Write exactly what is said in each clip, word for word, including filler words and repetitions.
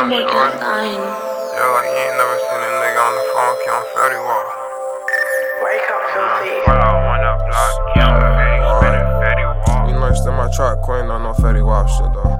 shorty. Yeah, like you ain't never seen a nigga on the phone count thirty walk. Wake up, filthy. Pull out one up block, count fetty, spinning fetty walk. You know, still my truck, Queen on no fetty walk shit though.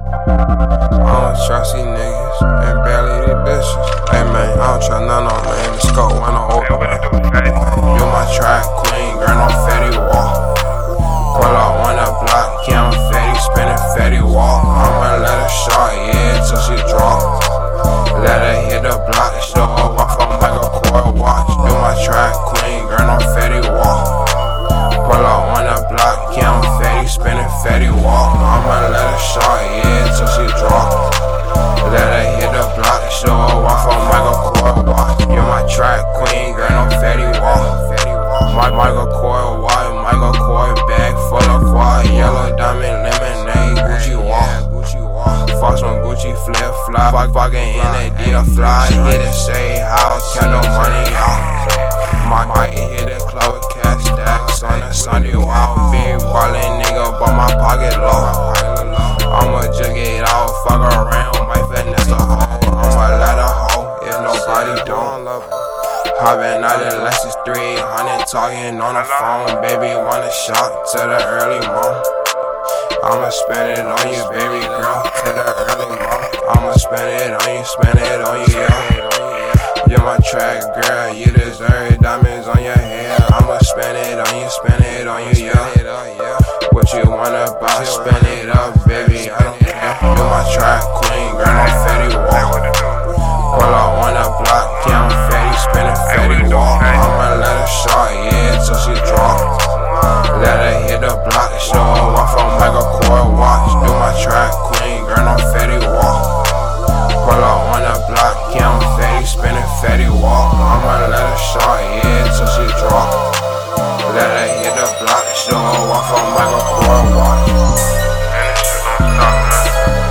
I don't trust these niggas, and barely these bitches. Hey man, I don't trust none of them, man. The scope, I don't open it. You my track queen, girl, no fetty walk. Pull out one up block, count fetty, spinning fetty walk. I'ma let her shot, yeah, till she drop. Let her hit the block, show her off on like a core watch. Do my track queen, girl, no fetty walk. Pull out on the block, count fetty, spinning fetty walk. I'ma let her shot, yeah, till she drop. Let her hit the block, show her off on like a core watch. You my track queen, girl, no fetty walk. My Michael Kors white, Michael Kors bag full of quad, yellow diamond lemonade, Gucci walk. Fox on Gucci flip flop, fuck fucking in a D to fly. Hit it, say house, count no money out. My mic hit it, club with cash stacks on a Sunday wild. Big ballin' nigga, but my pocket low. I'ma jug it out, fuck around, might finesse a hoe. I'ma let a hoe if nobody don't love her. Hoppin' out the Lexus three hundred, talking on the phone. Baby, wanna shot to the early morning. I'ma spend it on you, baby girl, to the early morning. I'ma spend it on you, spend it on you, yeah. You're my track girl, you deserve diamonds on your hair. I'ma spend it on you, spend it on you, yeah. What you wanna buy, spend it up, baby, I don't care. You're my track queen, girl, no fetty walk. Pull out on the block, count fetty, spinning fetty walk. I'ma let her shot, yeah, till she drop. Let her hit the block, show her off on like a core watch. Do my track queen, girl, no fetty walk. Pull out on the block, count fetty, spinning fetty walk. I'ma let her shot, yeah, till she drop. Let her hit the block, show her off on like a core watch. Man, this shit don't stop, man.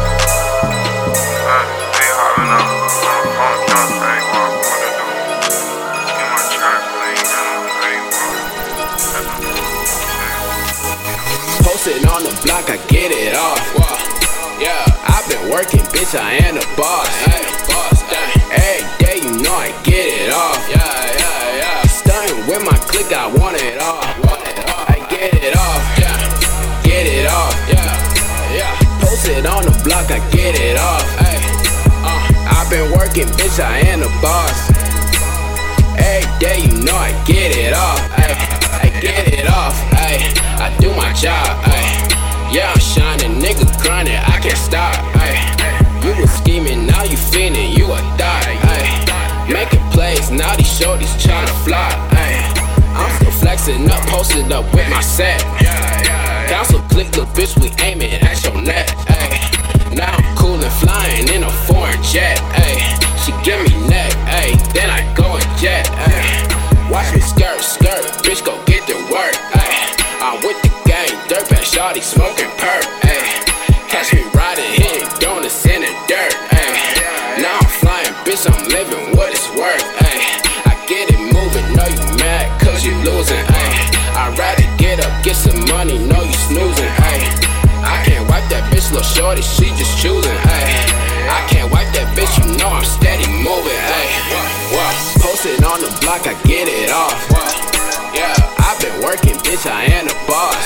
Man, stay hopping up. Phone count fetty walk, what to do? Get my track queen, girl, no fetty walk. Posted on the block, I get it off. Yeah, I've been working, bitch, I am the boss. Every day, you know I get it off. Yeah, yeah, yeah. Stunning with my click, I want it off. I get it off. Yeah, get it off. Yeah, yeah. Posted on the block, I get it off. Uh, I've been working, bitch, I am the boss. Every day, you know I get it off. I get it off. I do my job. Yeah, I'm shining, nigga grinding, I can't stop. You was scheming, now you feeling, you a thot. Making plays, now these shorties tryna fly. I'm still flexing up, posted up with my set. Council click, the bitch, we aiming at your neck. Now I'm coolin', flying in a foreign jet. She give me neck, then I go and jet. Watch me skirt, skirt, bitch, go get to work. I'm with the gang, dirtbag shawty smoking perp. Catch me riding, hitting donuts in the dirt. Now I'm flying, bitch, I'm living what it's worth. I get it moving, know you mad, cause you losing. I'd rather get up, get some money, know you snoozing. I can't wipe that bitch, little shorty, she just choosing. I can't wipe that bitch, you know I'm steady moving. Posted on the block, I get it off. Yeah, I've been working, bitch, I am the boss.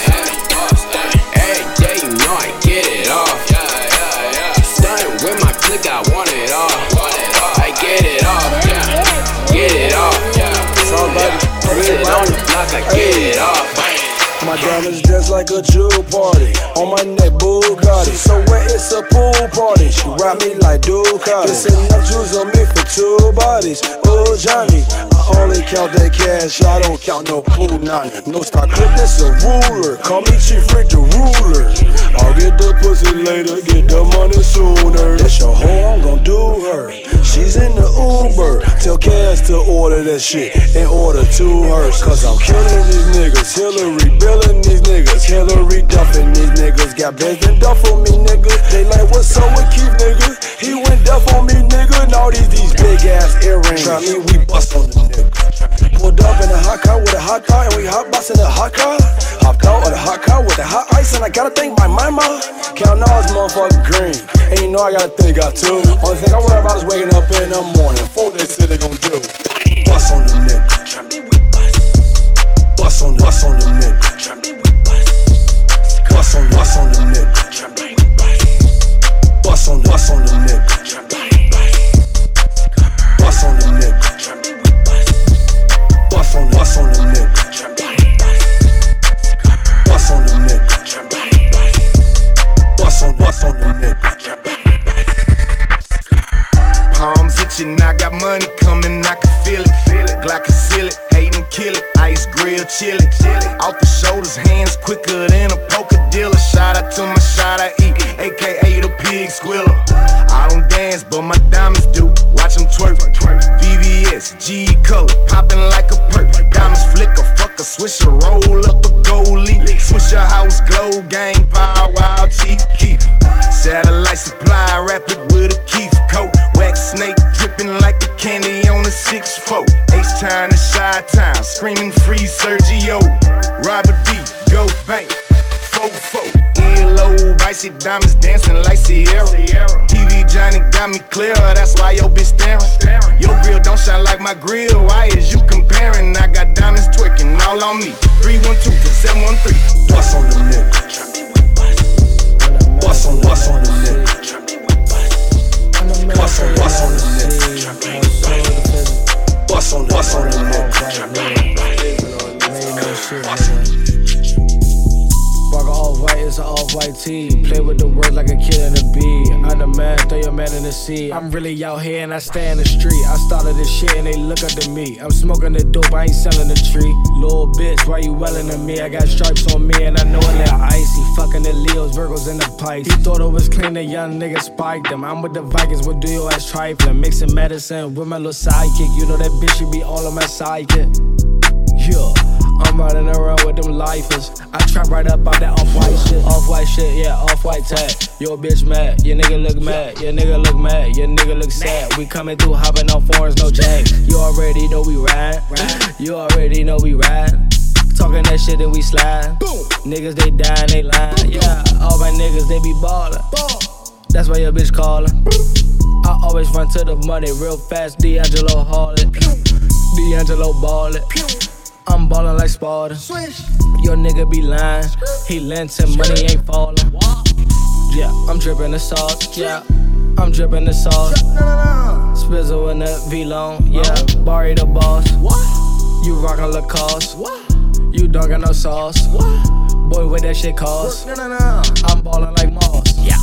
Every day, you know I get it off. Stunning with my click, I want it all. I get it off, yeah, get it off, yeah. Posted on the block, I get it off. My diamonds just like a jewel party. On my neck, Bugatti. So when it's a pool party, she ride me like Ducati. It's enough jewels on me for two bodies. Oh, Johnny, I only count that cash, I don't count no pool nine. No stock clip, this a ruler. Call me Chief Rick the ruler. I'll get the pussy later, get the money sooner. That's your hoe, I'm gon' do her. She's in the Uber. Tell Cass to order that shit and order two hers. Cause I'm killing these niggas, Hillary billing these niggas, Hillary duffing these niggas. Got Benz and Duff on me, nigga. They like, what's up with Keith, nigga? He went Duff on me, nigga. And all these, these big ass earrings. Try me, we bust on the nigga. Pulled up in a hot car with a hot car, and we hot box in a hot car. Hopped out of the hot car with the hot ice, and I gotta think my mama. Counting all this motherfucking green. And you know I gotta think I too. Only thing I worry about is waking up in the morning. Fuck they say they gon' do. Bust on the nigga. Bust on the, bust on the nigga. Bust on, bust on the nigga. Bust on, bust on the nigga. Bust on the nigga. Bust on, bust on the nigga. Bust on the nigga. Bust on, bust on the nigga. Palms itching, I got money coming, I can feel it. Glock can seal it, hate and kill it. Ice grill, chili. Off the shoulders, hands quicker than a poker dealer. Shout out to my shot I eat, A K A the pig squiller. I don't dance, but my diamonds do. Watch them twerk. V V S, G color, popping like a perk. Diamonds flicker, fuck a swisher, roll up a goalie. Swisher house glow, gang power, wild chief keep. Satellite supply, rapid with a Keith coat. Wax snake dripping like a candy on a six foot. H-Town and Chi-Town, screaming free Sergio. Robert D, go bank, fofo. Earlobe, icy diamonds dancing like Sierra. T V Johnny got me clear, that's why your bitch staring. Your grill don't shine like my grill, why is you comparing? I got diamonds twerking all on me. three one two, seven one three. Bust on the nigga. Bust on, bust on the nigga. Bust on, bust on the nigga. Bust on, bust on the nigga. Walk off-white, it's an off-white tee. Play with the words like a kid in a bee. I'm the man, throw your man in the sea. I'm really out here and I stay in the street. I started this shit and they look up to me. I'm smoking the dope, I ain't selling the tree. Little bitch, why you welling to me? I got stripes on me and I know it like icy. Fucking the Leos, Virgos, and the Pikes. He thought it was clean, the young nigga spiked them. I'm with the Vikings, what do your ass trifling? Mixing medicine with my little sidekick. You know that bitch should be all on my sidekick. Yeah. I'm riding around with them lifers. I trap right up out that off-white shit. Off-white shit, yeah, off-white tag. Your bitch mad, your nigga look mad. Your nigga look mad, your nigga look sad. We coming through hopping on foreigns, no jag. You already know we ride. You already know we ride. Talking that shit and we slide. Niggas they dying, they lying. Yeah, all my niggas they be ballin'. That's why your bitch callin'. I always run to the money real fast. D'Angelo haul it. D'Angelo ball it. I'm ballin' like Sparta. Your nigga be lying. He lent and money ain't fallin'. Yeah, I'm drippin' the sauce. Yeah, I'm drippin' the sauce. Spizzle in the V-Long. Yeah, Barry the boss. You rockin' Lacoste. You don't got no sauce. Boy, what that shit cost? I'm ballin' like Moss. Yeah.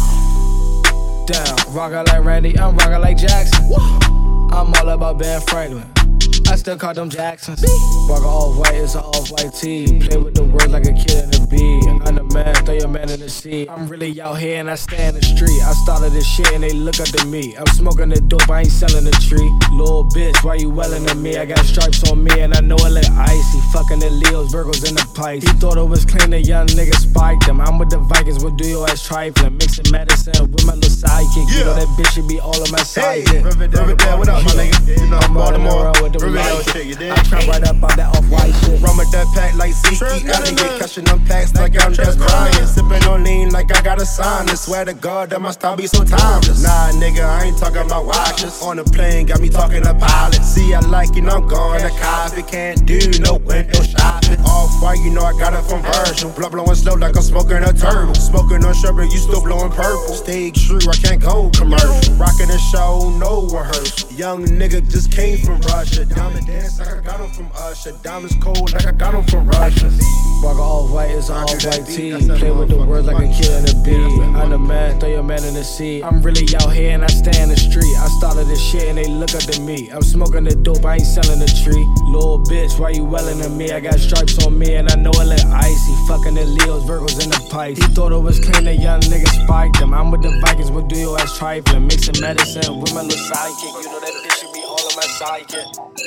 Down, rockin' like Randy. I'm rockin' like Jackson. I'm all about Ben Franklin. I still call them Jacksons. Walk off-white, it's an off-white tee. Play with the words like a kid in a bee. I'm the man, throw your man in the sea. I'm really out here and I stay in the street. I started this shit and they look up to me. I'm smoking the dope, I ain't selling the tree. Little bitch, why you welling to me? I got stripes on me and I know it like icy. Fucking the Leos, Virgos, and the Pikes. He thought it was clean, the young nigga spiked them. I'm with the Vikings, what do your ass trifling? Mixing medicine with my little sidekick. You know that bitch should be all on my side. Hey, Riverdale, what up, my nigga? You know, I'm riding Baltimore, around with them Riverdale lights. shit, you dig? I trap right up out that off-white shit. Run with that pack like Zeke. Elliott catching them packs like I'm just crying. Sipping on lean like I got a sign. I swear to God that my style be so timeless. Nah, nigga, I ain't talking about watches. On the plane, got me talking to pilots. See, I like it, I'm going to cop it. Can't do no window shopping. Off-white, you know I got it from Virgil. Blood blowing slow like I'm smoking a turtle. Smoking on sherbet, you still blowing purple. Stage true, I can't go commercial. Rocking a show, no rehearsal. Young nigga just came from Russia. Diamond dance like I got him from Usher. Diamonds cold like I got him from Russia. Walk off-white, it's an off-white tee. Play with the words like a kid in a bee. I'm the man, throw your man in the sea. I'm really out here and I stay in the street. I started this shit and they look up to me. I'm smoking the dope, I ain't selling the tree. Little bitch, why you welling to me? I got stripes on me and I know it like icy. Fucking the Leos, Virgos, and the Pikes. He thought it was clean, the young nigga spiked them. I'm with the Vikings, what do your ass trifling? Mixing medicine with my little sidekick. You know that bitch should be all on my sidekick.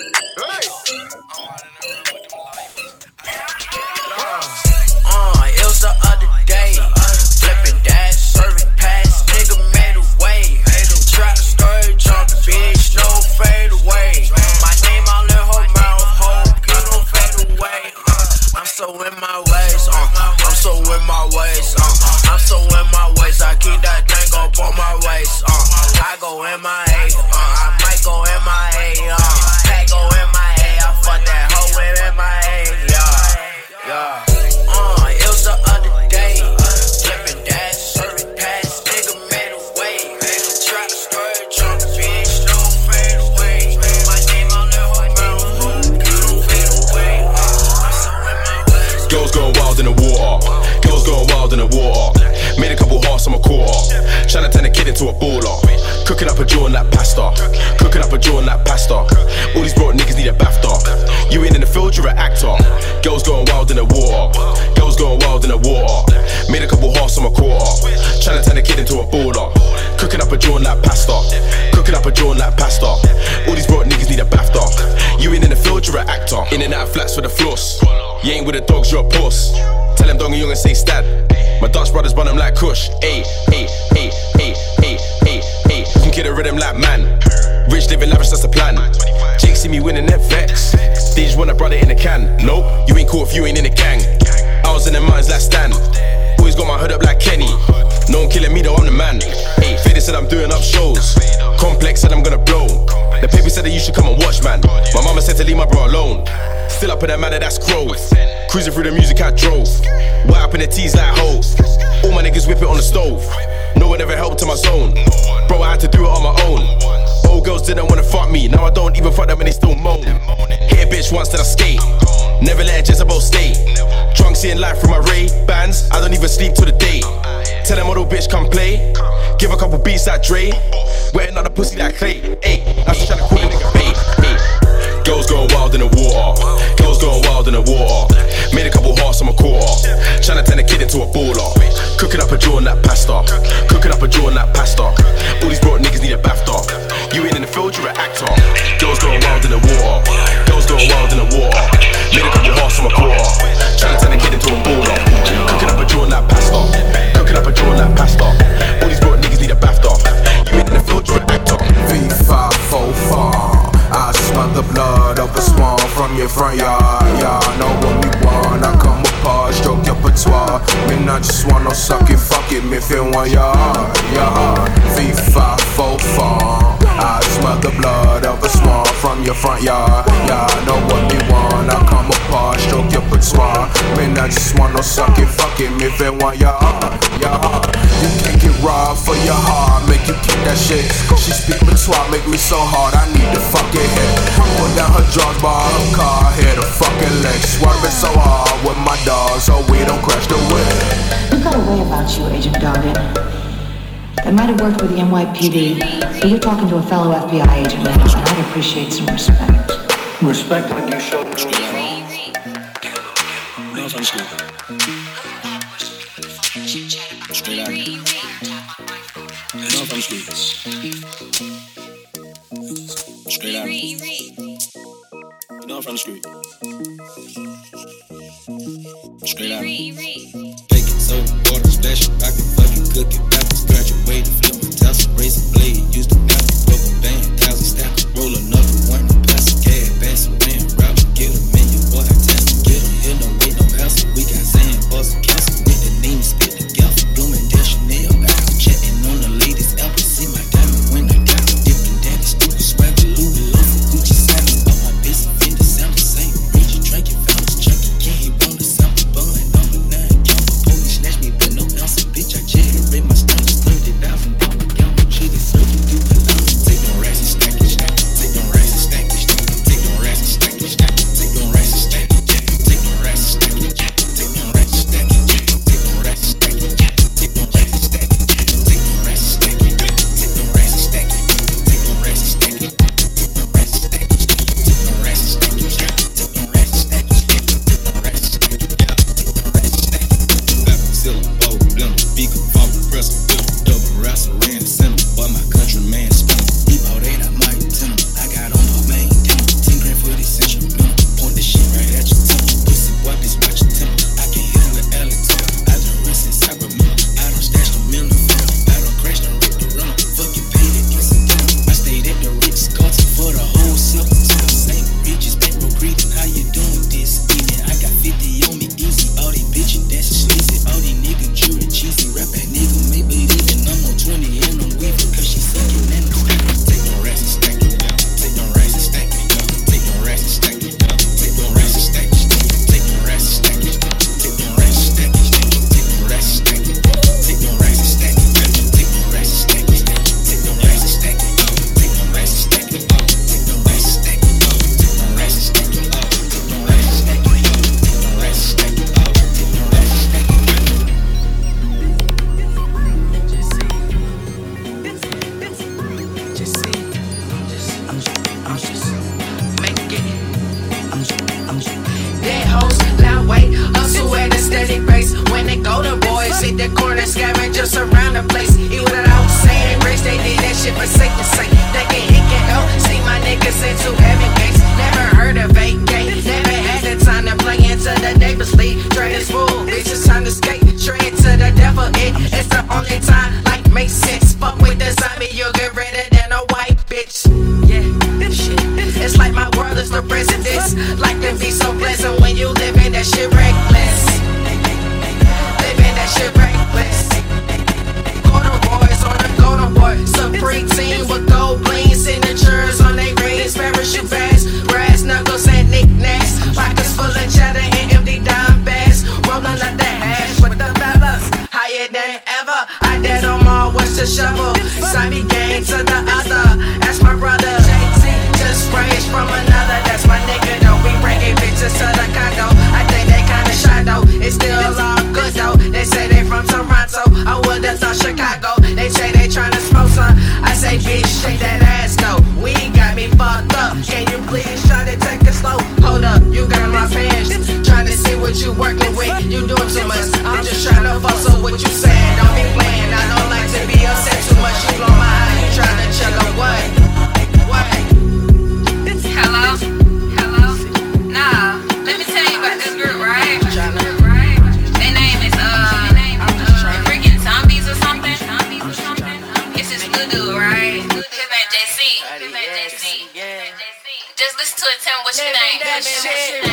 Uh, it was the other day. Flipping that, serving pass, nigga made a way. Trap story, jumping, bitch, no fade away. My name all in her mouth, hope you don't fade away. Uh, I'm so in my ways, uh, I'm so in my ways, uh. into a baller. Cooking up a joint like pasta. Cooking up a joint like pasta. All these broke niggas need a BAFTA. You ain't in the field, you're an actor. Girls going wild in the water. Girls going wild in the water. Made a couple halves on my quarter. Tryna turn a kid into a baller. Cooking up a joint like pasta. Cooking up a joint like pasta. All these broke niggas need a BAFTA. You ain't in the field, you're an actor. In and out of flats for the floss. You ain't with the dogs, you're a puss. Tell them dong and young and say stab. My Dutch brothers run them like Kush. Ayy, ayy, ayy, ayy, ayy, ayy, ayy. You can get a rhythm like man. Rich living lavish, that's the plan. Jake see me winning that vex. They just want a brother in the can. Nope, you ain't cool if you ain't in the gang. I was in the mountains like Stan. Always got my hood up like Kenny. No one killing me though, I'm the man. Ayy, Faded said I'm doing up shows. Complex said I'm gonna blow. The paper said that you should come and watch, man. My mama said to leave my bro alone. Still up in that manner, that's growth. Cruising through the music I drove. White up in the tees like hoes. All my niggas whip it on the stove. No one ever helped to my zone. Bro, I had to do it on my own. Old girls didn't wanna fuck me. Now I don't even fuck them and they still moan. Hit a bitch once, then I skate. Never let a Jezebel stay. Drunk seeing life through my Ray bands. I don't even sleep till the day. Tell them model bitch come play. Give a couple beats like Dre. Wetting out the pussy like Clay. Ayy, I'm just tryna call a nigga babe. Ayy. Girls going wild in the water. Girls going wild in the water. Made a couple hearts on my quarter. Tryna turn a kid into a baller. Cooking up a joint like pasta. Cooking up a joint like pasta. All these broke niggas need a BAFTA. You ain't in the field, you're an actor. Girls going wild in the water. Girls going wild in the water. Made a couple hearts on my quarter. Tryna turn a kid into a baller. Cooking up a joint like pasta. Cooking up a joint like pasta. All these broke niggas need a BAFTA. You ain't in the field, you're an actor. V five four four. I smell the blood of a swan from your front yard. Y'all know what me want. I come apart, stroke your patois. Man, I just wanna suck it, fuck it, me feel one yard. Yeah, V five four four. I smell the blood of a swan from your front yard. Y'all know what me want. I come apart, stroke your patois. Man, I just wanna suck it, fuck it, me feel one yard. Yeah, you can't get robbed for your heart. Make you keep that shit. She speak patois, make me so hard. I need to fuck it. Put down her drawers, bar her car, hit her fucking legs. Swerving so hard with my dogs, so we don't crash the whip. You've got a way about you, Agent Doggett. That might have worked with the N Y P D, but you're talking to a fellow F B I agent now, and I'd appreciate some respect. Respect when you show me. Straight out. You know from street. Straight out. You know I'm from the street. Straight out. Bake it, soap, water, splash it, rock it, fuck it, cook it, back it, graduate, flip it, toss it, race it, blade, use the knife, rubber band, thousand stack it, roll another one, pass it, gas, pass it, man, route it, get them in your boy, test it, get them, here, no wait, no hassle, we got sand, bust, cancel, with the name, spit the gaff, blooming, dash, Chanel, out, chatting on the latest album, see my diamond when I got it, dipping, daddy, stupid, swagger, Louis, Loaf, Gucci, Satin, all my business, fin the sound the same, rich, drinking, found the junkie, can't want the sample, bun, number nine, count the police, snatch me, but no ounce of bitch, I jittered in my the corner, scavengers around the place. Eat without saying grace, they did that shit for sake to say. They can hit, can help, see my niggas into heaven gates. Never heard of vacate, never had the time to play into the neighbors league. Trade is full, bitches time to skate, trade to the devil, it, it's the only time, like, makes sense. Fuck with the zombie, you'll get redder than a white bitch. Yeah, shit, it's like my world is the residence. Like to be so pleasant when you live in that shit reckless. Living that shit reckless. Golden boys on the golden boy. Supreme team with gold bling signatures on they rings. Parachute bags, brass knuckles and knickknacks. Pockets full of cheddar and empty dime bags. Rolling up the hash with the fellas. Higher than ever. I dead on all what's the shovel. Simon gang to the other. That's my brother. J T just raised from another. That's my nigga though. We bringing bitches to the condo. I think they kinda shy though. It's still all good though. They say they from Toronto. I would've thought Chicago. They say they tryna smoke some. I say bitch, shake that ass though. We got me fucked up. Can you please try to take it slow? Hold up, you got my pants. Tryna see what you working with. You doing too much. I'm just tryna fuss up what you saying. Don't be playing. I don't like to be upset too much. You blow my eye. You tryna check up what? What? Hello? Hello? Nah, let me tell you about this group, right? Their name is, uh, uh freaking zombies or something. It's this new dude, right? His name J C. His name J C. Just listen to it, tell me what you think.